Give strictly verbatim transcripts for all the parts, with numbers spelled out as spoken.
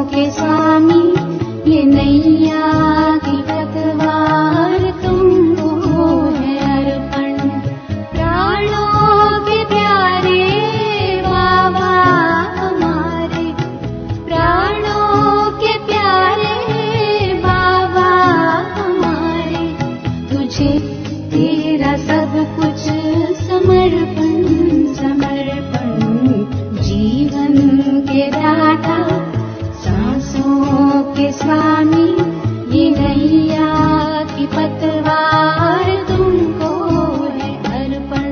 के स्वामी ये नैया की पतवार तुमको है अर्पण। प्राणों के प्यारे बाबा हमारे, प्राणों के प्यारे बाबा हमारे, तुझे तेरा सब कुछ समर्पण समर्पण। जीवन के दाता सांसों के स्वामी ये नैया की पतवार तुमको है अर्पण।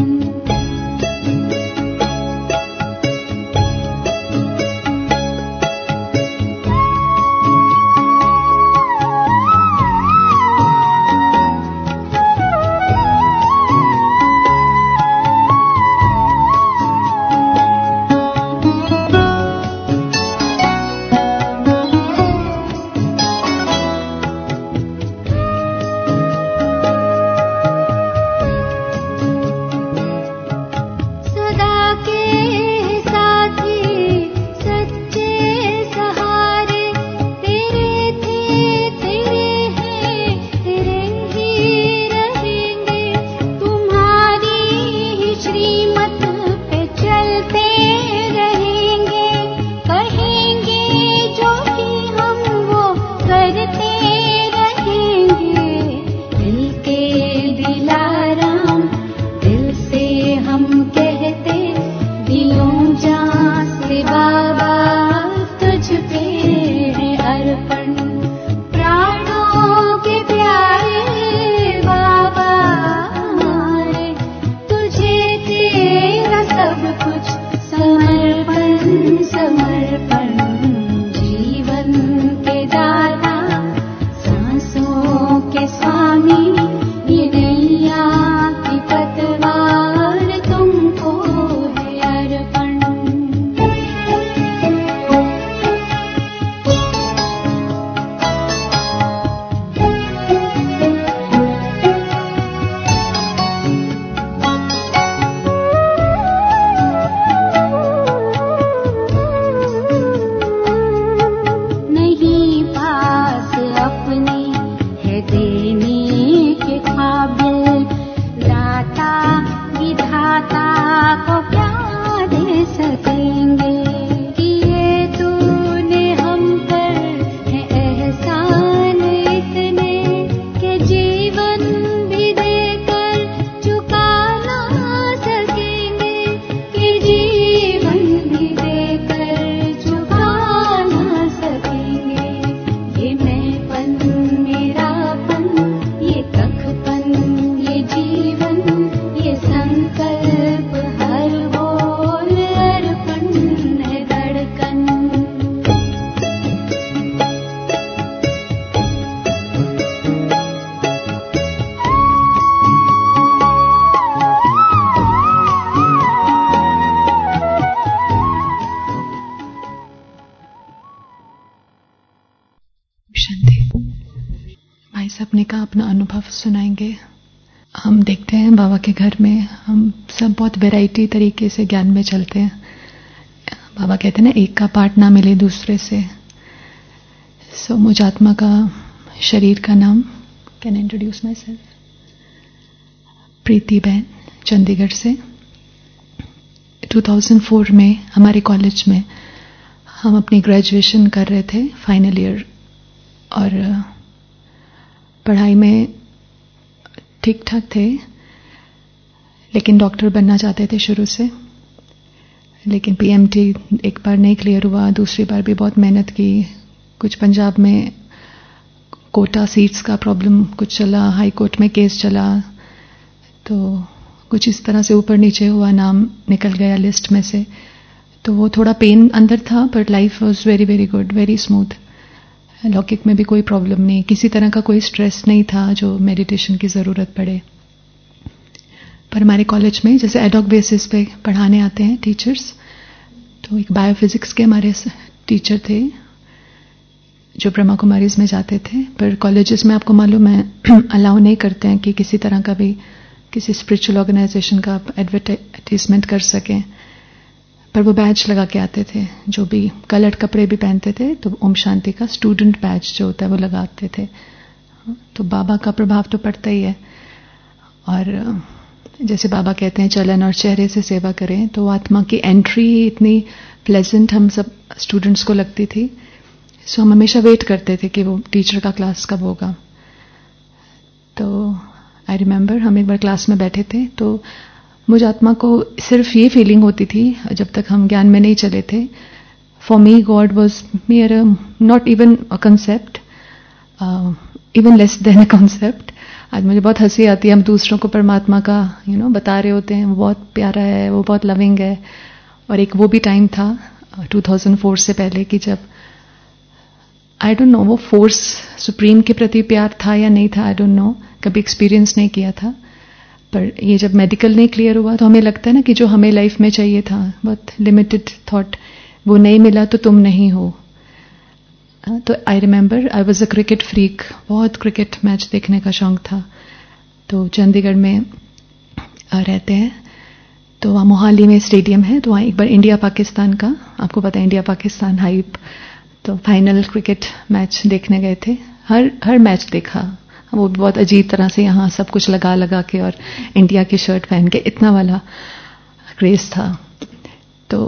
अपने का अपना अनुभव सुनाएंगे। हम देखते हैं बाबा के घर में हम सब बहुत वैरायटी तरीके से ज्ञान में चलते हैं। बाबा कहते हैं ना, एक का पार्ट ना मिले दूसरे से। सो so, मुझ आत्मा का शरीर का नाम, can I introduce myself, Preeti बहन, चंडीगढ़ से। दो हज़ार चार में हमारे कॉलेज में हम अपनी ग्रेजुएशन कर रहे थे, फाइनल ईयर, और पढ़ाई में ठीक ठाक थे, लेकिन डॉक्टर बनना चाहते थे शुरू से। लेकिन पीएमटी एक बार नहीं क्लियर हुआ, दूसरी बार भी बहुत मेहनत की। कुछ पंजाब में कोटा सीट्स का प्रॉब्लम कुछ चला, हाई कोर्ट में केस चला, तो कुछ इस तरह से ऊपर नीचे हुआ, नाम निकल गया लिस्ट में से। तो वो थोड़ा पेन अंदर था, but life was very very good, very smooth. लौकिक में भी कोई प्रॉब्लम नहीं, किसी तरह का कोई स्ट्रेस नहीं था जो मेडिटेशन की ज़रूरत पड़े। पर हमारे कॉलेज में जैसे एडॉक बेसिस पे पढ़ाने आते हैं टीचर्स, तो एक बायोफिजिक्स के हमारे टीचर थे जो ब्रह्मा कुमारीज में जाते थे। पर कॉलेजेस में आपको मालूम है अलाउ नहीं करते हैं कि किसी तरह का भी किसी स्पिरिचुअल ऑर्गेनाइजेशन का आप एडवर्टाइजमेंट कर सकें। पर वो बैच लगा के आते थे, जो भी कलर्ड कपड़े भी पहनते थे, तो ओम शांति का स्टूडेंट बैच जो होता है वो लगाते थे। तो बाबा का प्रभाव तो पड़ता ही है। और जैसे बाबा कहते हैं चलन और चेहरे से सेवा करें, तो आत्मा की एंट्री इतनी प्लेजेंट हम सब स्टूडेंट्स को लगती थी। सो हम हमेशा वेट करते थे कि वो टीचर का क्लास कब होगा। तो आई रिमेंबर हम एक बार क्लास में बैठे थे, तो मुझ आत्मा को सिर्फ ये फीलिंग होती थी जब तक हम ज्ञान में नहीं चले थे, for me God was mere not even a concept, even less than a concept. आज मुझे बहुत हंसी आती है, हम दूसरों को परमात्मा का यू you नो know, बता रहे होते हैं, वो बहुत प्यारा है, वो बहुत लविंग है। और एक वो भी टाइम था दो हज़ार चार से पहले कि जब आई डोंट नो वो फोर्स सुप्रीम के प्रति प्यार था या नहीं था, आई डोंट नो, कभी एक्सपीरियंस नहीं किया था। पर ये जब मेडिकल नहीं क्लियर हुआ तो हमें लगता है ना कि जो हमें लाइफ में चाहिए था, बहुत लिमिटेड थॉट, वो नहीं मिला तो तुम नहीं हो। तो I remember I was a cricket freak, बहुत क्रिकेट मैच देखने का शौक था। तो चंडीगढ़ में रहते हैं, तो वहाँ मोहाली में स्टेडियम है, तो वहाँ एक बार इंडिया पाकिस्तान का, आपको पता है इंडिया पाकिस्तान हाइप, तो फाइनल क्रिकेट मैच देखने गए थे। हर हर मैच देखा, वो बहुत अजीब तरह से यहाँ सब कुछ लगा लगा के और इंडिया की शर्ट पहन के, इतना वाला क्रेज था। तो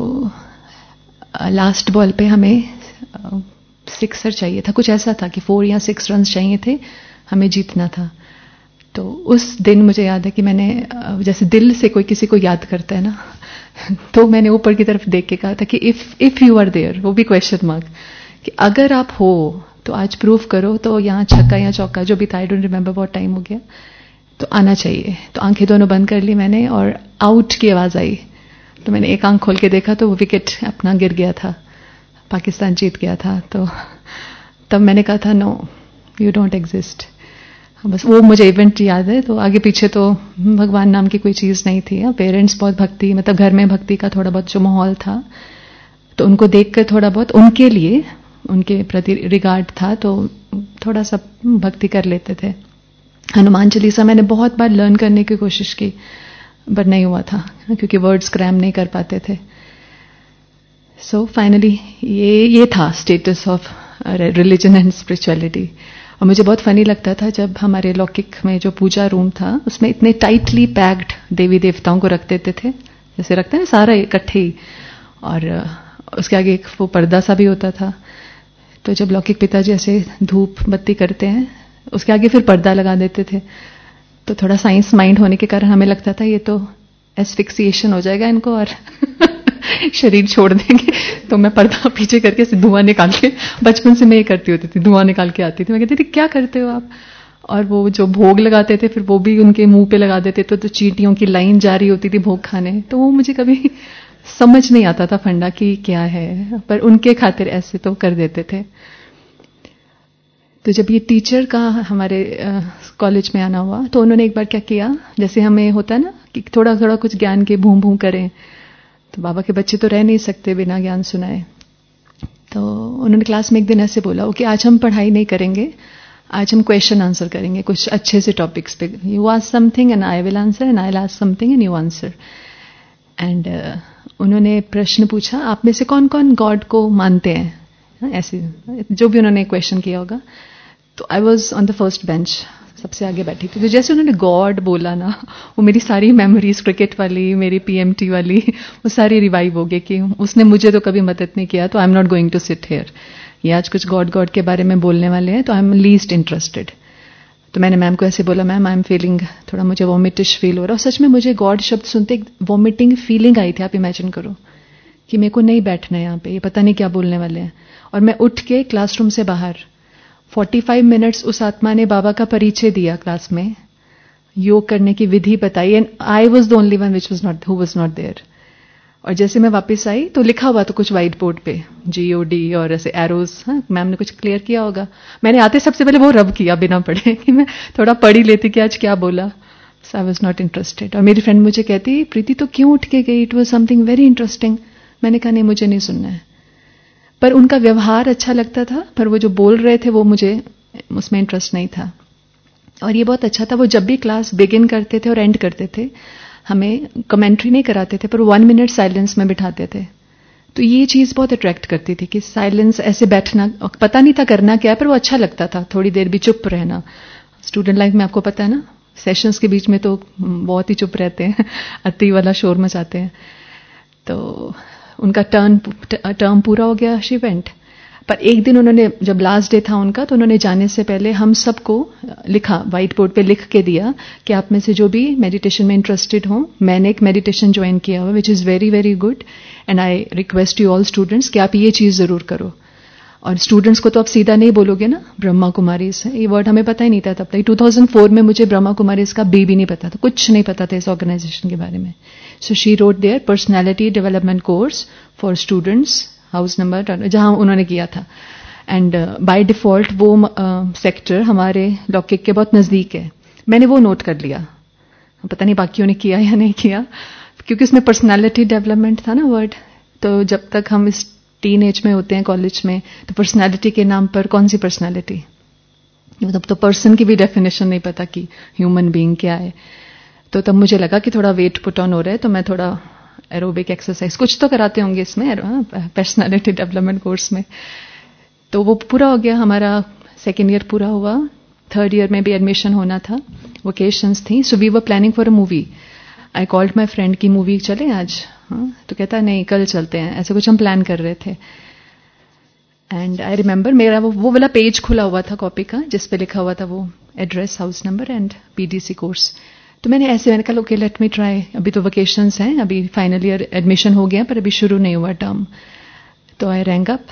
लास्ट बॉल पे हमें सिक्सर चाहिए था, कुछ ऐसा था कि फोर या सिक्स रन चाहिए थे, हमें जीतना था। तो उस दिन मुझे याद है कि मैंने जैसे दिल से कोई किसी को याद करता है ना, तो मैंने ऊपर की तरफ देख के कहा था कि if if you are there, वो भी क्वेश्चन मार्क, कि अगर आप हो तो आज प्रूव करो, तो यहाँ छक्का या चौका जो भी था, आई डोंट रिमेंबर, बहुत टाइम हो गया, तो आना चाहिए। तो आंखें दोनों बंद कर ली मैंने और आउट की आवाज आई। तो मैंने एक आंख खोल के देखा तो वो विकेट अपना गिर गया था, पाकिस्तान जीत गया था। तो तब मैंने कहा था नो, यू डोंट एग्जिस्ट। बस वो मुझे इवेंट याद है। तो आगे पीछे तो भगवान नाम की कोई चीज नहीं थी। पेरेंट्स बहुत भक्ति, मतलब घर में भक्ति का थोड़ा बहुत जो माहौल था, तो उनको देखकर थोड़ा बहुत उनके लिए, उनके प्रति रिगार्ड था, तो थोड़ा सा भक्ति कर लेते थे। हनुमान चालीसा मैंने बहुत बार लर्न करने की कोशिश की, बट नहीं हुआ था क्योंकि वर्ड्स क्रैम नहीं कर पाते थे। सो so, फाइनली ये ये था status of religion and spirituality. और मुझे बहुत फनी लगता था जब हमारे लौकिक में जो पूजा रूम था, उसमें इतने टाइटली पैक्ड देवी देवताओं को रख देते थे, जैसे रखते हैं सारा इकट्ठे ही, और उसके आगे एक वो पर्दा सा भी होता था। तो जब लौकिक पिताजी ऐसे धूप बत्ती करते हैं, उसके आगे फिर पर्दा लगा देते थे। तो थोड़ा साइंस माइंड होने के कारण हमें लगता था ये तो एस्फिक्सिएशन हो जाएगा इनको और शरीर छोड़ देंगे। तो मैं पर्दा पीछे करके धुआं निकाल के, बचपन से मैं ये करती होती थी, धुआं निकाल के आती थी। मैं कहती थी क्या करते हो आप? और वो जो भोग लगाते थे फिर वो भी उनके मुंह पे लगा देते थे, तो चींटियों की लाइन जारी होती थी भोग खाने। तो वो मुझे कभी समझ नहीं आता था फंडा कि क्या है, पर उनके खातिर ऐसे तो कर देते थे। तो जब ये टीचर का हमारे कॉलेज में आना हुआ, तो उन्होंने एक बार क्या किया, जैसे हमें होता है ना कि थोड़ा थोड़ा कुछ ज्ञान के भूं भूं करें, तो बाबा के बच्चे तो रह नहीं सकते बिना ज्ञान सुनाए। तो उन्होंने क्लास में एक दिन ऐसे बोला कि आज हम पढ़ाई नहीं करेंगे, आज हम क्वेश्चन आंसर करेंगे कुछ अच्छे से टॉपिक्स पे। You ask something and I will answer and I will ask something and you answer. And उन्होंने प्रश्न पूछा, आप में से कौन कौन गॉड को मानते हैं, ऐसे जो भी उन्होंने क्वेश्चन किया होगा। तो I was on the first bench, सबसे आगे बैठी थी। तो जैसे उन्होंने गॉड बोला ना, वो मेरी सारी मेमोरीज क्रिकेट वाली, मेरी पीएमटी वाली, वो सारी रिवाइव हो गई कि उसने मुझे तो कभी मदद नहीं किया, तो I am not going to sit here. ये आज कुछ गॉड गॉड के बारे में बोलने वाले हैं, तो आई एम लीस्ट इंटरेस्टेड। तो मैंने मैम को ऐसे बोला, मैम आई एम फीलिंग, थोड़ा मुझे वॉमिटिश फील हो रहा है। और सच में मुझे गॉड शब्द सुनते एक वॉमिटिंग फीलिंग आई थी। आप इमेजिन करो कि मेरे को नहीं बैठना है यहाँ पे, ये पता नहीं क्या बोलने वाले हैं। और मैं उठ के क्लासरूम से बाहर पैंतालीस मिनट्स उस आत्मा ने बाबा का परिचय दिया क्लास में, योग करने की विधि बताई, and I was the only one which was not who was not there. और जैसे मैं वापस आई तो लिखा हुआ तो कुछ व्हाइट बोर्ड पे जी ओ डी और ऐसे एरोज, हाँ मैम ने कुछ क्लियर किया होगा। मैंने आते सबसे पहले वो रब किया बिना पढ़े कि मैं थोड़ा पढ़ ही लेती कि आज क्या बोला। So I was not interested. और मेरी फ्रेंड मुझे कहती, प्रीति तो क्यों उठ के गई, it was something very interesting. मैंने कहा नहीं, मुझे नहीं सुनना है। पर उनका व्यवहार अच्छा लगता था, पर वो जो बोल रहे थे वो मुझे उसमें इंटरेस्ट नहीं था। और ये बहुत अच्छा था, वो जब भी क्लास बिगिन करते थे और एंड करते थे, हमें कमेंट्री नहीं कराते थे, पर वन मिनट साइलेंस में बिठाते थे। तो ये चीज़ बहुत अट्रैक्ट करती थी कि साइलेंस, ऐसे बैठना, पता नहीं था करना क्या है पर वो अच्छा लगता था, थोड़ी देर भी चुप रहना। स्टूडेंट लाइफ में आपको पता है ना, सेशंस के बीच में तो बहुत ही चुप रहते हैं, अति वाला शोर मचाते हैं। तो उनका टर्न टर्म पूरा हो गया, शी वेंट। पर एक दिन उन्होंने, जब लास्ट डे था उनका, तो उन्होंने जाने से पहले हम सबको लिखा, व्हाइट बोर्ड पे लिख के दिया कि आप में से जो भी मेडिटेशन में इंटरेस्टेड हो, मैंने एक मेडिटेशन ज्वाइन किया हुआ which is very very good and I request you all students कि आप ये चीज़ ज़रूर करो। और स्टूडेंट्स को तो आप सीधा नहीं बोलोगे ना, ब्रह्मा कुमारीज है, ये वर्ड हमें पता ही नहीं था तब तक। टू थाउजेंड फोर में मुझे ब्रह्मा कुमारीज का बी भी नहीं पता था, कुछ नहीं पता था इस ऑर्गेनाइजेशन के बारे में। So she wrote their personality development course for students, house number जहां उन्होंने किया था। एंड बाय डिफॉल्ट वो सेक्टर uh, हमारे लौकिक के बहुत नज़दीक है। मैंने वो नोट कर लिया, पता नहीं बाकियों ने किया या नहीं किया, क्योंकि उसमें पर्सनैलिटी डेवलपमेंट था ना वर्ड। तो जब तक हम इस टीन एज में होते हैं कॉलेज में, तो पर्सनैलिटी के नाम पर कौन सी पर्सनैलिटी, मतलब तो पर्सन की भी डेफिनेशन नहीं पता कि ह्यूमन बीइंग क्या है। तो तब मुझे लगा कि थोड़ा वेट पुट ऑन हो रहा है, तो मैं थोड़ा एरोबिक एक्सरसाइज कुछ तो कराते होंगे इसमें पर्सनैलिटी डेवलपमेंट कोर्स में। तो वो पूरा हो गया, हमारा सेकेंड ईयर पूरा हुआ, थर्ड ईयर में भी एडमिशन होना था, वोकेशंस थी। So we were planning for a movie. I called my friend की मूवी चले आज, हाँ? तो कहता नहीं कल चलते हैं, ऐसे कुछ हम प्लान कर रहे थे। एंड आई रिमेंबर मेरा वो वो वाला पेज खुला हुआ था कॉपी का, जिस पे लिखा हुआ था वो address, house number and PDC course. तो मैंने ऐसे मैंने कहा ओके लेट मी ट्राई, अभी तो वेकेशंस हैं, अभी फाइनल ईयर एडमिशन हो गया पर अभी शुरू नहीं हुआ टर्म। तो I rang up.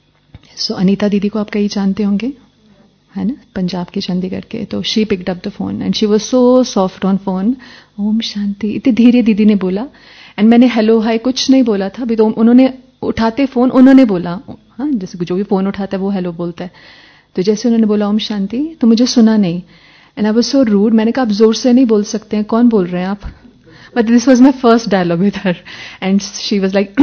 So Anita दीदी को आप कई जानते होंगे, है ना, पंजाब की, चंडीगढ़ के। तो she picked up the phone and she was so soft on phone, ओम शांति, इतनी धीरे दीदी ने बोला। एंड मैंने हेलो हाय कुछ नहीं बोला था अभी, तो उन्होंने उठाते फोन उन्होंने बोला, हाँ जैसे जो भी फोन उठाता है वो हेलो बोलता है। तो जैसे उन्होंने बोला ओम शांति, तो मुझे सुना नहीं। And I was so rude, मैंने कहा आप जोर से नहीं बोल सकते हैं, कौन बोल रहे हैं आप, but this was my first dialogue with her. And she was like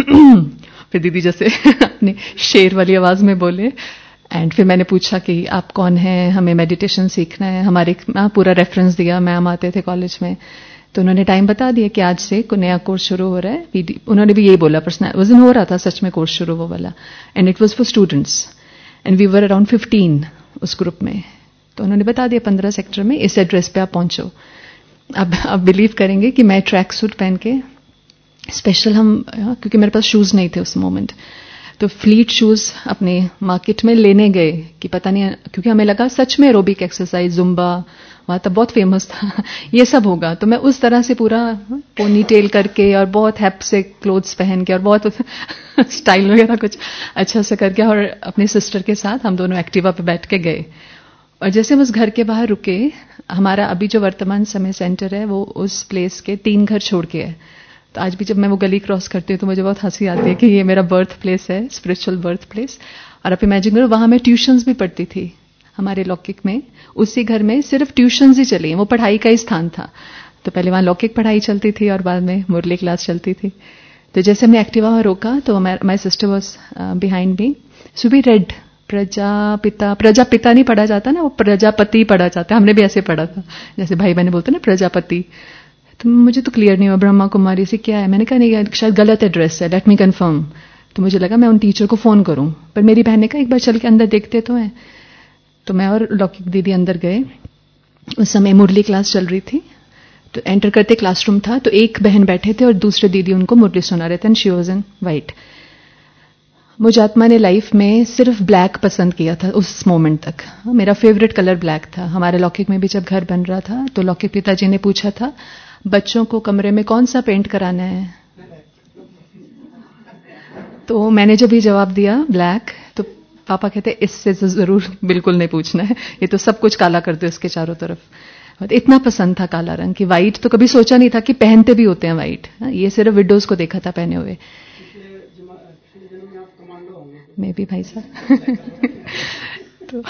फिर दीदी जैसे अपनी शेर वाली आवाज में बोले। एंड फिर मैंने पूछा कि आप कौन हैं, हमें मेडिटेशन सीखना है, हमारे पूरा रेफरेंस दिया, मैम आते थे कॉलेज में। तो उन्होंने टाइम बता दिया कि आज से कोई नया कोर्स शुरू हो रहा है। उन्होंने भी यही बोला, पर्सनल उस दिन हो रहा था सच में कोर्स शुरू वो वाला, and it was for students and we were around fifteen उस ग्रुप में। तो उन्होंने बता दिया पंद्रह सेक्टर में इस एड्रेस पे आप पहुंचो। अब आप बिलीव करेंगे कि मैं ट्रैक सूट पहन के स्पेशल, हम क्योंकि मेरे पास शूज नहीं थे उस मोमेंट, तो फ्लीट शूज अपने मार्केट में लेने गए कि पता नहीं, क्योंकि हमें लगा सच में एरोबिक एक्सरसाइज, जुम्बा वहाँ तब बहुत फेमस था ये सब होगा। तो मैं उस तरह से पूरा पोनी टेल करके और बहुत हैप से क्लोथ्स पहन के और बहुत स्टाइल वगैरह कुछ अच्छा से करके, और अपने सिस्टर के साथ हम दोनों एक्टिवा पे बैठ के गए। और जैसे हम उस घर के बाहर रुके, हमारा अभी जो वर्तमान समय सेंटर है वो उस प्लेस के तीन घर छोड़ के है। तो आज भी जब मैं वो गली क्रॉस करती हूँ तो मुझे बहुत हंसी आती है कि ये मेरा बर्थ प्लेस है, स्पिरिचुअल बर्थ प्लेस। और आप इमेजिन करो, वहां मैं ट्यूशंस भी पढ़ती थी हमारे लौकिक में, उसी घर में सिर्फ ट्यूशंस ही चली, वो पढ़ाई का ही स्थान था। तो पहले वहां लौकिक पढ़ाई चलती थी और बाद में मुरली क्लास चलती थी। तो जैसे हमने एक्टिवा में रोका तो my sister was behind me, so we read Prajapita, Prajapita नहीं पढ़ा जाता ना, वो प्रजापति पढ़ा जाता है, हमने भी ऐसे पढ़ा था, जैसे भाई बहने बोलते ना प्रजापति। तो मुझे तो क्लियर नहीं हुआ ब्रह्मा कुमारी से क्या है, मैंने कहा नहीं शायद गलत एड्रेस है, लेट मी कंफर्म। तो मुझे लगा मैं उन टीचर को फोन करूं, पर मेरी बहन ने कहा एक बार चल के अंदर देखते तो हैं। तो मैं और लौकिक दीदी अंदर गए, उस समय मुरली क्लास चल रही थी। तो एंटर करते क्लासरूम था, तो एक बहन बैठे थे और दूसरे दीदी उनको मुरली सुना रहे थे, and she was in white. मुझे आत्मा ने लाइफ में सिर्फ ब्लैक पसंद किया था उस मोमेंट तक, मेरा फेवरेट कलर ब्लैक था। हमारे लौकिक में भी जब घर बन रहा था तो लौकिक पिताजी ने पूछा था बच्चों को कमरे में कौन सा पेंट कराना है, तो मैंने जब ये जवाब दिया ब्लैक, तो पापा कहते इससे जरूर बिल्कुल नहीं पूछना है, ये तो सब कुछ काला कर दो इसके चारों तरफ। इतना पसंद था काला रंग कि वाइट तो कभी सोचा नहीं था कि पहनते भी होते हैं वाइट, ये सिर्फ विडोज को देखा था पहने हुए। मैं भी भाई साहब तो,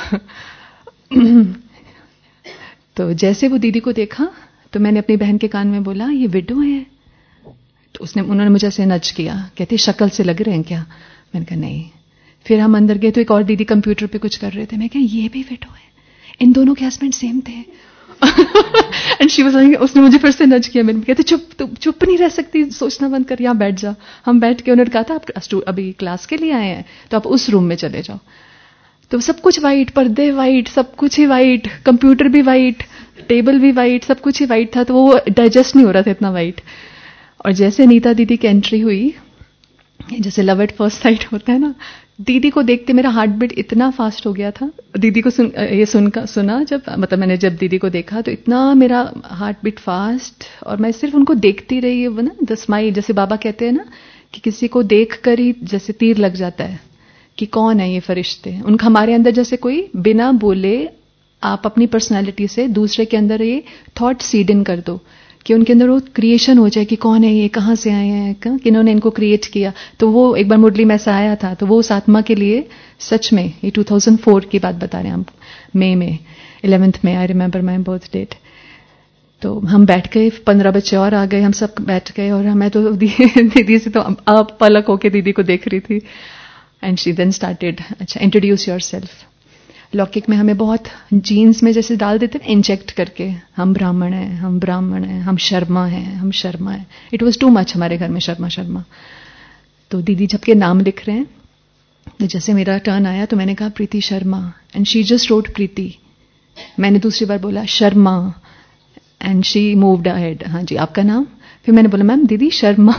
तो जैसे वो दीदी को देखा तो मैंने अपनी बहन के कान में बोला ये विडो है। तो उसने उन्होंने मुझे ऐसे नच किया, कहती शक्ल से लग रहे हैं क्या, मैंने कहा नहीं। फिर हम अंदर गए तो एक और दीदी कंप्यूटर पे कुछ कर रहे थे, मैं कहा ये भी विडो है, इन दोनों के हस्बैंड सेम थे। एंड शी वाज उसने मुझे फिर से नज किया, मैंने कहते चुप, तू चुप नहीं रह सकती, सोचना बंद कर, यहाँ बैठ जा. हम बैठ के उन्होंने कहा था आप अभी क्लास के लिए आए हैं तो आप उस रूम में चले जाओ. तो सब कुछ वाइट, पर्दे वाइट, सब कुछ ही वाइट, कंप्यूटर भी वाइट, टेबल भी वाइट, सब कुछ ही वाइट था. तो वो डाइजेस्ट नहीं हो रहा था इतना वाइट. और जैसे नीता दीदी की एंट्री हुई, जैसे लव एट फर्स्ट साइट होता है ना, दीदी को देखते मेरा हार्ट बीट इतना फास्ट हो गया था. दीदी को सुन ये सुन सुना जब, मतलब मैंने जब दीदी को देखा तो इतना मेरा हार्ट बीट फास्ट, और मैं सिर्फ उनको देखती रही. वो ना द स्माइल, जैसे बाबा कहते हैं ना कि किसी को देख कर ही जैसे तीर लग जाता है कि कौन है ये फरिश्ते. उनका हमारे अंदर जैसे कोई बिना बोले आप अपनी पर्सनालिटी से दूसरे के अंदर ये थॉट सीड इन कर दो कि उनके अंदर वो क्रिएशन हो जाए कि कौन है ये, कहाँ से आए हैं, किन्होंने इनको क्रिएट किया. तो वो एक बार मुरली में ऐसा आया था. तो वो उस आत्मा के लिए सच में, ये दो हज़ार चार की बात बता रहे हैं हम, मई में इलेवेंथ में, I remember my birth date. तो हम बैठ गए, पंद्रह बच्चे और आ गए, हम सब बैठ गए, और मैं तो दीदी से तो अब पलक होके दीदी को देख रही थी. एंड शी देन स्टार्टेड, अच्छा इंट्रोड्यूस योर सेल्फ. लौकिक में हमें बहुत जीन्स में जैसे डाल देते हैं इंजेक्ट करके, हम ब्राह्मण हैं, हम ब्राह्मण हैं, हम शर्मा हैं, हम शर्मा हैं. इट वाज टू मच हमारे घर में शर्मा शर्मा. तो दीदी जब के नाम लिख रहे हैं, तो जैसे मेरा टर्न आया तो मैंने कहा Preeti Sharma, and she just wrote Preeti. मैंने दूसरी बार बोला Sharma, and she moved ahead. हाँ जी, आपका नाम? फिर मैंने बोला मैम दीदी शर्मा.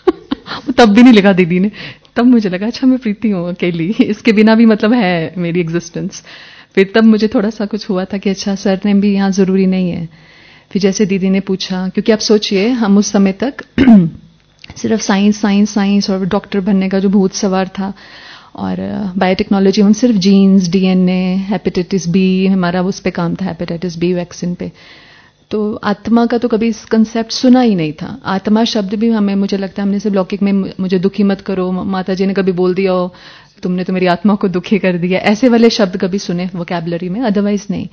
तब भी नहीं लिखा दीदी ने. तब मुझे लगा अच्छा मैं प्रीति हूँ अकेली, इसके बिना भी मतलब है मेरी एग्जिस्टेंस. फिर तब मुझे थोड़ा सा कुछ हुआ था कि अच्छा सरनेम भी यहाँ जरूरी नहीं है. फिर जैसे दीदी ने पूछा, क्योंकि आप सोचिए हम उस समय तक सिर्फ साइंस साइंस साइंस और डॉक्टर बनने का जो भूत सवार था, और बायोटेक्नोलॉजी हम सिर्फ जीन्स, डीएनए, हेपेटाइटिस बी, हमारा उस पे काम था, हेपेटाइटिस बी वैक्सीन पे. तो आत्मा का तो कभी इस कंसेप्ट सुना ही नहीं था. आत्मा शब्द भी हमें, मुझे लगता है हमने सिर्फ लौकिक में मुझे दुखी मत करो, माता जी ने कभी बोल दिया हो तुमने तो मेरी आत्मा को दुखी कर दिया, ऐसे वाले शब्द कभी सुने वोकैबुलरी में, अदरवाइज नहीं.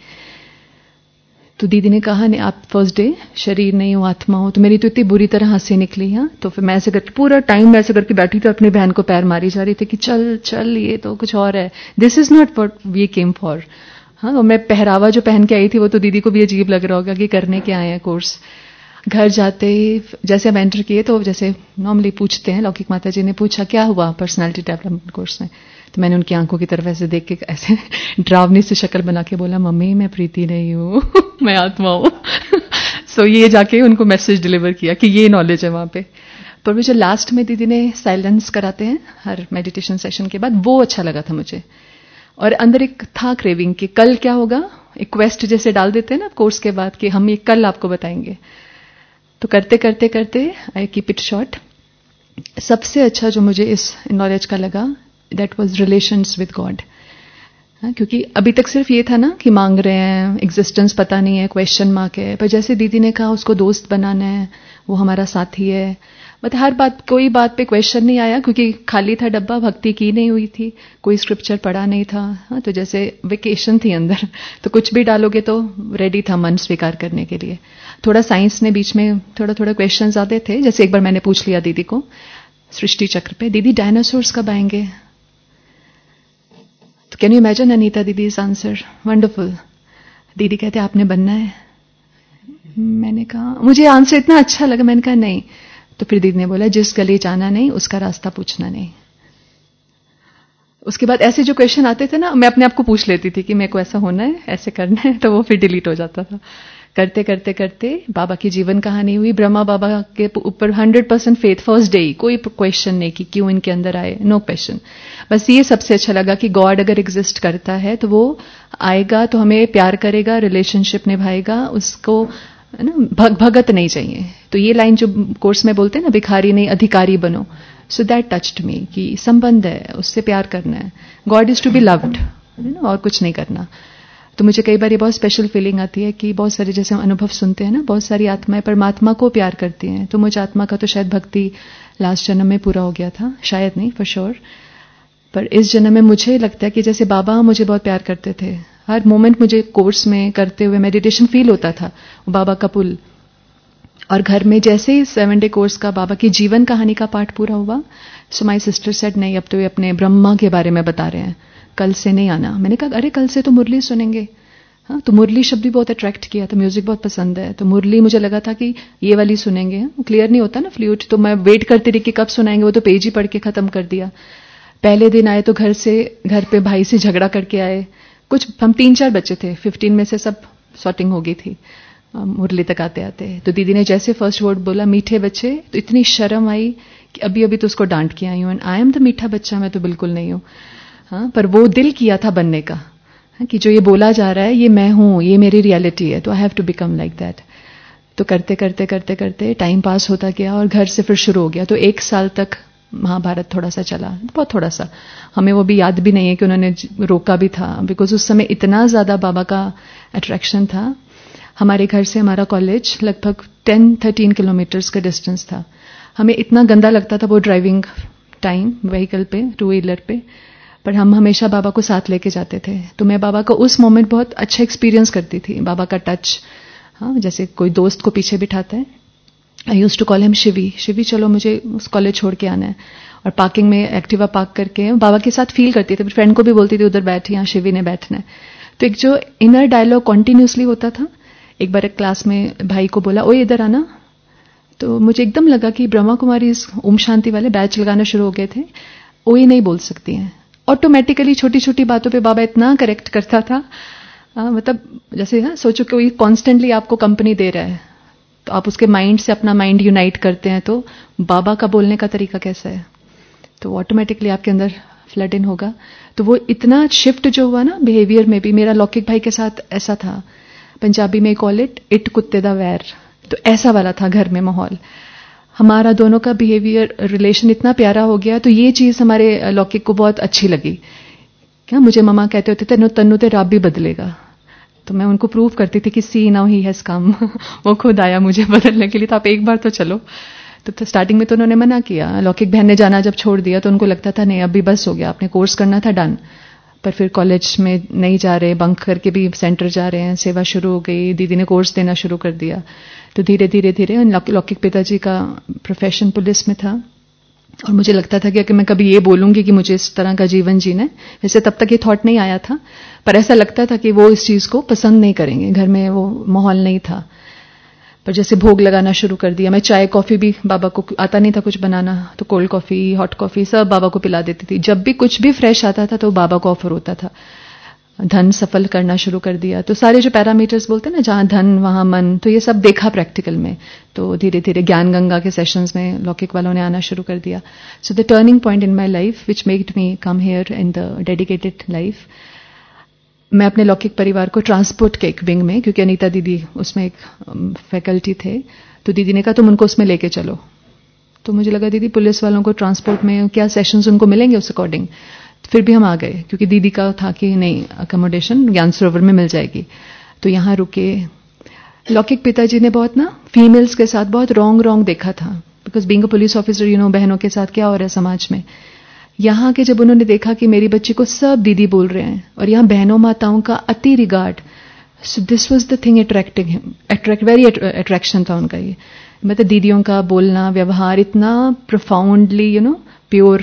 तो दीदी ने कहा नहीं आप फर्स्ट डे शरीर नहीं हो आत्मा हो. तो मेरी तो इतनी बुरी तरह हंसी निकली. हाँ, तो फिर मैं ऐसे करके पूरा टाइम मैं ऐसे करके बैठी थी, अपनी बहन को पैर मारी जा रही थी कि चल चल ये तो कुछ और है, this is not what we came for. हाँ, और मैं पहरावा जो पहन के आई थी वो तो दीदी को भी अजीब लग रहा होगा कि करने के आए हैं कोर्स. घर जाते ही जैसे हम एंटर किए तो जैसे नॉर्मली पूछते हैं, लौकिक माता जी ने पूछा क्या हुआ पर्सनालिटी डेवलपमेंट कोर्स में. तो मैंने उनकी आंखों की तरफ ऐसे देख के ऐसे डरावनी से शक्ल बना के बोला मम्मी मैं प्रीति नहीं हूँ, मैं आत्मा हूँ. सो ये जाके उनको मैसेज डिलीवर किया कि ये नॉलेज है वहां पे. पर वो जो लास्ट में दीदी ने साइलेंस कराते हैं हर मेडिटेशन सेशन के बाद, वो अच्छा लगा था मुझे. और अंदर एक था क्रेविंग कि कल क्या होगा, एक क्वेस्ट जैसे डाल देते हैं ना कोर्स के बाद कि हम ये कल आपको बताएंगे. तो करते करते करते आई कीप इट शॉर्ट. सबसे अच्छा जो मुझे इस नॉलेज का लगा that was relations with God. क्योंकि अभी तक सिर्फ ये था ना कि मांग रहे हैं, एग्जिस्टेंस पता नहीं है, क्वेश्चन मार्क है. पर जैसे दीदी ने कहा उसको दोस्त बनाना है, वो हमारा साथी है. मतलब हर बात, कोई बात पे क्वेश्चन नहीं आया क्योंकि खाली था डब्बा, भक्ति की नहीं हुई थी, कोई स्क्रिप्चर पढ़ा नहीं था. हाँ, तो जैसे वेकेशन थी अंदर, तो कुछ भी डालोगे तो रेडी था मन स्वीकार करने के लिए. थोड़ा साइंस ने बीच में थोड़ा थोड़ा क्वेश्चंस आते थे. जैसे एक बार मैंने पूछ लिया दीदी को सृष्टि चक्र पे, दीदी डायनासोर्स कब आएंगे? तो कैन यू इमेजिन अनीता दीदी इज आंसर वंडरफुल. दीदी कहते आपने बनना है. मैंने कहा, मुझे आंसर इतना अच्छा लगा, मैंने कहा नहीं. तो फिर दीदी ने बोला जिस गली जाना नहीं उसका रास्ता पूछना नहीं. उसके बाद ऐसे जो क्वेश्चन आते थे ना, मैं अपने आप को पूछ लेती थी कि मेरे को ऐसा होना है, ऐसे करना है, तो वो फिर डिलीट हो जाता था. करते करते करते बाबा की जीवन कहानी हुई. ब्रह्मा बाबा के ऊपर hundred percent faith first day. कोई क्वेश्चन नहीं कि क्यों इनके अंदर आए, नो क्वेश्चन. बस ये सबसे अच्छा लगा कि गॉड अगर एग्जिस्ट करता है तो वो आएगा तो हमें प्यार करेगा, रिलेशनशिप निभाएगा, उसको ना भग, भगत नहीं चाहिए. तो ये लाइन जो कोर्स में बोलते हैं ना, भिखारी नहीं अधिकारी बनो, सो दैट टच्ड मी कि संबंध है, उससे प्यार करना है. God is to be loved, और कुछ नहीं करना. तो मुझे कई बार ये बहुत स्पेशल फीलिंग आती है कि बहुत सारे जैसे हम अनुभव सुनते हैं ना, बहुत सारी आत्माएं परमात्मा को प्यार करती हैं. तो मुझे आत्मा का तो शायद भक्ति लास्ट जन्म में पूरा हो गया था, शायद नहीं फॉर श्योर. पर इस जन्म में मुझे लगता है कि जैसे बाबा मुझे बहुत प्यार करते थे. हर मोमेंट मुझे कोर्स में करते हुए मेडिटेशन फील होता था, बाबा का पुल. और घर में जैसे ही सेवन डे कोर्स का बाबा की जीवन कहानी का पाठ पूरा हुआ, सो माई सिस्टर सेड नहीं अब तो ये अपने ब्रह्मा के बारे में बता रहे हैं, कल से नहीं आना. मैंने कहा अरे कल से तो मुरली सुनेंगे. हाँ, तो मुरली शब्द भी बहुत अट्रैक्ट किया था, म्यूजिक बहुत पसंद है, तो मुरली मुझे लगा था कि ये वाली सुनेंगे, क्लियर नहीं होता ना फ्लूट, तो मैं वेट करती रही कि कब सुनाएंगे, वो तो पेज ही पढ़ के खत्म कर दिया। पहले दिन आए तो घर से घर पे भाई से झगड़ा करके आए, कुछ हम तीन चार बच्चे थे, फिफ्टीन में से सब सॉर्टिंग हो गई थी मुरली तक आते आते। तो दीदी ने जैसे फर्स्ट वर्ड बोला मीठे बच्चे, तो इतनी शर्म आई कि अभी अभी तो उसको डांट के आई हूं, एंड आई एम द मीठा बच्चा, मैं तो बिल्कुल नहीं हूं। हाँ, पर वो दिल किया था बनने का, कि जो ये बोला जा रहा है ये मैं हूं, ये मेरी रियलिटी है, तो I have to become like that. तो करते करते करते करते टाइम पास होता गया और घर से फिर शुरू हो गया। तो एक साल तक महाभारत थोड़ा सा चला, बहुत थोड़ा सा, हमें वो भी याद भी नहीं है कि उन्होंने रोका भी था, बिकॉज उस समय इतना ज्यादा बाबा का अट्रैक्शन था। हमारे घर से हमारा कॉलेज लगभग टेन थर्टीन किलोमीटर्स का डिस्टेंस था। हमें इतना गंदा लगता था वो ड्राइविंग टाइम व्हीकल पे, टू व्हीलर पे, पर हम हमेशा बाबा को साथ लेके जाते थे। तो मैं बाबा का उस मोमेंट बहुत अच्छा एक्सपीरियंस करती थी, बाबा का टच। हाँ, जैसे कोई दोस्त को पीछे बिठाता है, I used to call him Shivi, Shivi चलो मुझे उस कॉलेज छोड़ के आना है, और पार्किंग में एक्टिवा पार्क करके बाबा के साथ फील करती थी, फ्रेंड को भी बोलती थी उधर बैठ, यहाँ शिवी ने बैठना है। तो एक जो इनर डायलॉग कॉन्टिन्यूसली होता था। एक बार एक क्लास में भाई को बोला, ओए इधर आना, तो मुझे एकदम लगा कि ब्रह्मा कुमारी ओम शांति वाले बैच लगाना शुरू हो गए थे, ओए नहीं बोल सकती हैं। ऑटोमेटिकली छोटी छोटी बातों पे बाबा इतना करेक्ट करता था, आ, मतलब जैसे हाँ, सोचो कोई कॉन्स्टेंटली आपको कंपनी दे रहा है, तो आप उसके माइंड से अपना माइंड यूनाइट करते हैं, तो बाबा का बोलने का तरीका कैसा है, तो ऑटोमेटिकली आपके अंदर फ्लड इन होगा। तो वो इतना शिफ्ट जो हुआ ना बिहेवियर में भी, मेरा लौकिक भाई के साथ ऐसा था, पंजाबी में कॉल इट इट कुत्ते दा वैर, तो ऐसा वाला था घर में माहौल। हमारा दोनों का बिहेवियर रिलेशन इतना प्यारा हो गया, तो ये चीज हमारे लौकिक को बहुत अच्छी लगी। क्या मुझे मम्मा कहते होते थे तन्नू ते रब भी बदलेगा, तो मैं उनको प्रूव करती थी कि सी नाउ ही हैज कम, वो खुद आया मुझे बदलने के लिए, तो आप एक बार तो चलो। तो, तो स्टार्टिंग में तो उन्होंने मना किया, लौकिक बहन ने जाना जब छोड़ दिया तो उनको लगता था नहीं अभी बस हो गया, आपने कोर्स करना था डन। पर फिर कॉलेज में नहीं जा रहे, बंक करके भी सेंटर जा रहे हैं, सेवा शुरू हो गई, दीदी ने कोर्स देना शुरू कर दिया। तो धीरे धीरे धीरे लौकिक पिताजी का प्रोफेशन पुलिस में था, और मुझे लगता था कि, कि मैं कभी ये बोलूंगी कि मुझे इस तरह का जीवन जीना है, वैसे तब तक ये थॉट नहीं आया था, पर ऐसा लगता था कि वो इस चीज को पसंद नहीं करेंगे, घर में वो माहौल नहीं था। पर जैसे भोग लगाना शुरू कर दिया, मैं चाय कॉफी भी, बाबा को आता नहीं था कुछ बनाना, तो कोल्ड कॉफी हॉट कॉफी सब बाबा को पिला देती थी। जब भी कुछ भी फ्रेश आता था तो बाबा को ऑफर होता था। धन सफल करना शुरू कर दिया, तो सारे जो पैरामीटर्स बोलते हैं ना, जहां धन वहां मन, तो ये सब देखा प्रैक्टिकल में। तो धीरे धीरे ज्ञान गंगा के सेशंस में लौकिक वालों ने आना शुरू कर दिया। So the turning point in my life which made me come here in the dedicated life, मैं अपने लौकिक परिवार को ट्रांसपोर्ट के एक विंग में, क्योंकि अनीता दीदी उसमें एक फैकल्टी थे, तो दीदी ने कहा तुम उनको उसमें लेके चलो। तो मुझे लगा दीदी पुलिस वालों को ट्रांसपोर्ट में क्या सेशंस उनको मिलेंगे उस अकॉर्डिंग, फिर भी हम आ गए, क्योंकि दीदी का था कि नहीं अकोमोडेशन ज्ञान सरोवर में मिल जाएगी, तो यहाँ रुके। लौकिक पिताजी ने बहुत ना फीमेल्स के साथ बहुत रॉन्ग रॉन्ग देखा था, because being a police officer you know बहनों के साथ क्या हो रहा है समाज में। यहाँ के जब उन्होंने देखा कि मेरी बच्ची को सब दीदी बोल रहे हैं, और यहाँ बहनों माताओं का अति regard, so this was the thing attracting him, attract very attraction था उनका ये, मतलब दीदियों का बोलना व्यवहार इतना प्रोफाउंडली यू नो प्योर।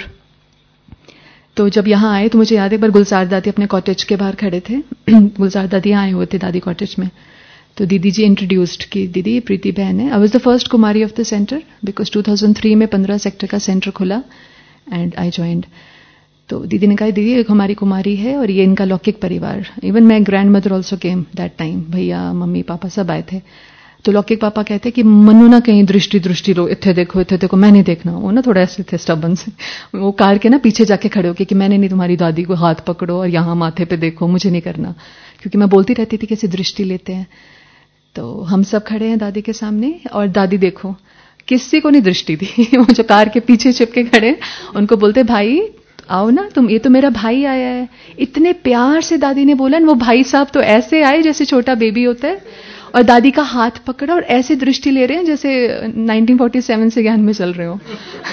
तो जब यहाँ आए तो मुझे याद है एक बार गुलजार दादी अपने कॉटेज के बाहर खड़े थे गुलजार दादी आए हुए थे दादी कॉटेज में, तो दीदी जी इंट्रोड्यूस्ड की दीदी प्रीति बहन है। I was the first Kumari of the centre, because two thousand three में पंद्रह सेक्टर का सेंटर खुला एंड आई ज्वाइंड। तो दीदी ने कहा दीदी एक हमारी कुमारी है और ये इनका लौकिक परिवार, even my grandmother also came that time, भैया मम्मी पापा सब आए थे। तो लौकिक पापा कहते कि मनु ना कहीं दृष्टि दृष्टि लो, इत्थे देखो इत्थे देखो, मैं नहीं देखना। वो ना थोड़ा ऐसे थे स्टबन से, वो कार के ना पीछे जाके खड़े होके कि मैंने नहीं, तुम्हारी दादी को हाथ पकड़ो और यहाँ माथे पे देखो, मुझे नहीं करना, क्योंकि मैं बोलती रहती थी कैसे दृष्टि लेते हैं। तो हम सब खड़े हैं दादी के सामने, और दादी देखो किसी को नहीं दृष्टि दी वो जो कार के पीछे चिपके खड़े, उनको बोलते भाई आओ ना तुम, ये तो मेरा भाई आया है। इतने प्यार से दादी ने बोला, वो भाई साहब तो ऐसे आए जैसे छोटा बेबी होता है, और दादी का हाथ पकड़ा और ऐसे दृष्टि ले रहे हैं जैसे नाइनटीन फोर्टी सेवन से ज्ञान में चल रहे हो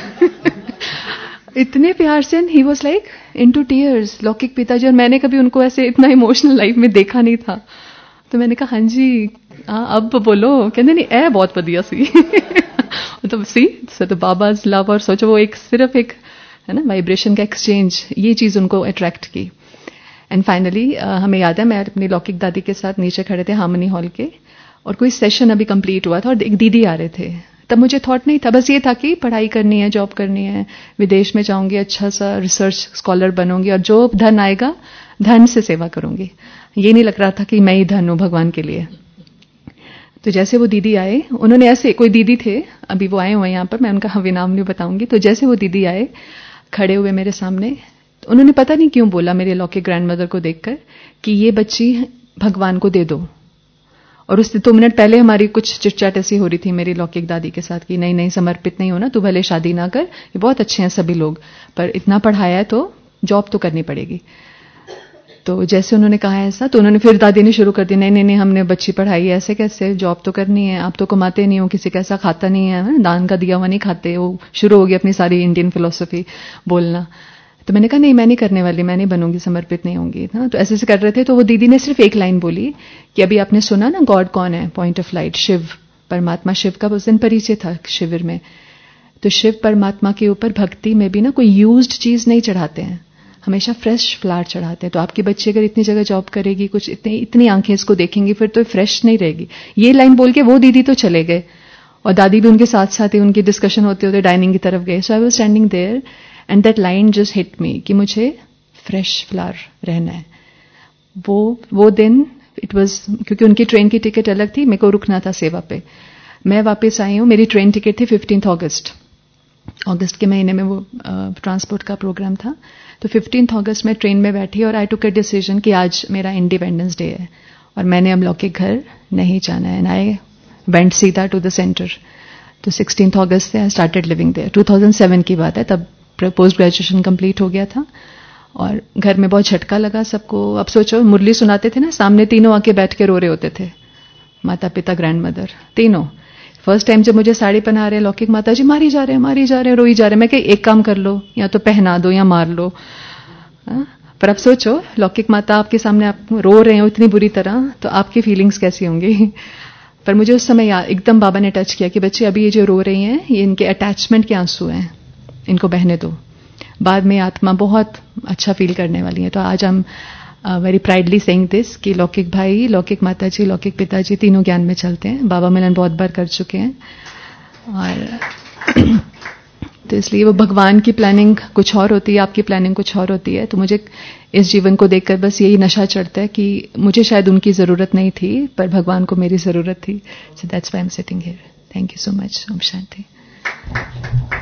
इतने प्यार से, he was like into tears लौकिक पिताजी। और मैंने कभी उनको ऐसे इतना इमोशनल लाइफ में देखा नहीं था। तो मैंने कहा हाँ जी आ, अब बोलो, कहते नहीं ए बहुत बढ़िया सी तो सी सो द बाबाज लव, और सोचो वो एक सिर्फ एक है ना वाइब्रेशन का एक्सचेंज, ये चीज उनको अट्रैक्ट की। एंड फाइनली हमें याद है, मैं अपनी लौकिक दादी के साथ नीचे खड़े थे हार्मनी हॉल के, और कोई सेशन अभी कंप्लीट हुआ था और एक दीदी आ रहे थे. तब मुझे थॉट नहीं था, बस ये था कि पढ़ाई करनी है, जॉब करनी है, विदेश में जाऊंगी, अच्छा सा रिसर्च स्कॉलर बनूंगी और जो धन आएगा धन से सेवा करूंगी. ये नहीं लग रहा था कि मैं ही धन हूं भगवान के लिए. तो जैसे वो दीदी आए, उन्होंने ऐसे, कोई दीदी थे, अभी वो आए हुए यहाँ पर, मैं उनका विनाम नहीं बताऊंगी. तो जैसे वो दीदी आए, खड़े हुए मेरे सामने, उन्होंने पता नहीं क्यों बोला मेरे लौकिक ग्रैंडमदर को देखकर कि ये बच्ची भगवान को दे दो. और उससे दो मिनट पहले हमारी कुछ चिटचाट ऐसी हो रही थी मेरी लौकिक दादी के साथ कि नहीं नहीं समर्पित नहीं होना, तू भले शादी ना कर, ये बहुत अच्छे हैं सभी लोग, पर इतना पढ़ाया है तो जॉब तो करनी पड़ेगी. तो जैसे उन्होंने कहा ऐसा, तो उन्होंने फिर दादी ने शुरू कर दी, नहीं नहीं नहीं हमने बच्ची पढ़ाई है, ऐसे कैसे, जॉब तो करनी है, आप तो कमाते नहीं हो, किसी का ऐसा खाता नहीं है, दान का दिया हुआ नहीं खाते. वो शुरू हो गई अपनी सारी इंडियन फिलोसफी बोलना. तो मैंने कहा नहीं मैं नहीं करने वाली, मैं नहीं बनूंगी, समर्पित नहीं होंगी ना. तो ऐसे ऐसे कर रहे थे. तो वो दीदी ने सिर्फ एक लाइन बोली कि अभी आपने सुना ना गॉड कौन है, पॉइंट ऑफ लाइट, शिव परमात्मा. शिव का उस दिन परिचय था शिविर में. तो शिव परमात्मा के ऊपर भक्ति में भी ना कोई यूज्ड चीज नहीं चढ़ाते हैं, हमेशा फ्रेश फ्लावर चढ़ाते हैं. तो आपकी बच्ची अगर इतनी जगह जॉब करेगी, कुछ इतनी इतनी आंखें इसको देखेंगी, फिर तो फ्रेश नहीं रहेगी. ये लाइन बोल के वो दीदी तो चले गए और दादी भी उनके साथ साथ ही, उनकी डिस्कशन होते होते डाइनिंग की तरफ गए. So I was standing there and that line just hit me कि मुझे फ्रेश फ्लावर रहना है. वो वो दिन इट वाज, क्योंकि उनकी ट्रेन की टिकट अलग थी, मेरे को रुकना था सेवा पे. मैं वापस आई हूं, मेरी ट्रेन टिकट थी फिफ्टींथ अगस्त, अगस्त के महीने में वो ट्रांसपोर्ट का प्रोग्राम था. तो फिफ्टींथ अगस्त में ट्रेन में बैठी और आई टुक अ डिसीजन कि आज मेरा इंडिपेंडेंस डे है और मैंने अब लौकिक घर नहीं जाना है. एंड आई वेंट सीधा टू द सेंटर. तो सिक्सटींथ अगस्त से I started living there. Two thousand seven की बात है, तब पोस्ट ग्रेजुएशन कंप्लीट हो गया था और घर में बहुत झटका लगा सबको. अब सोचो, मुरली सुनाते थे ना, सामने तीनों आके बैठ के रो रहे होते थे, माता पिता ग्रैंड मदर तीनों. फर्स्ट टाइम जब मुझे साड़ी पहना रहे लौकिक माता जी, मारी जा रहे हैं मारी जा रहे हैं रोई जा रहे हैं. मैं कही एक काम कर लो, या तो पहना दो या मार लो. हा? पर अब सोचो, लौकिक माता आपके सामने आप रो रहे हो इतनी बुरी तरह, तो आपकी फीलिंग्स कैसी होंगी. पर मुझे उस समय एकदम बाबा ने टच किया कि बच्चे अभी ये जो रो रही हैं, ये इनके अटैचमेंट के आंसू हैं, इनको बहने दो, बाद में आत्मा बहुत अच्छा फील करने वाली है. तो आज हम वेरी प्राइडली सेइंग दिस कि लौकिक भाई, लौकिक माता जी, लौकिक पिताजी तीनों ज्ञान में चलते हैं. बाबा मिलन बहुत बार कर चुके हैं. और तो इसलिए वो भगवान की प्लानिंग कुछ और होती है, आपकी प्लानिंग कुछ और होती है. तो मुझे इस जीवन को देखकर बस यही नशा चढ़ता है कि मुझे शायद उनकी जरूरत नहीं थी, पर भगवान को मेरी जरूरत थी. So that's why I am sitting here. Thank you so much. ओम शांति.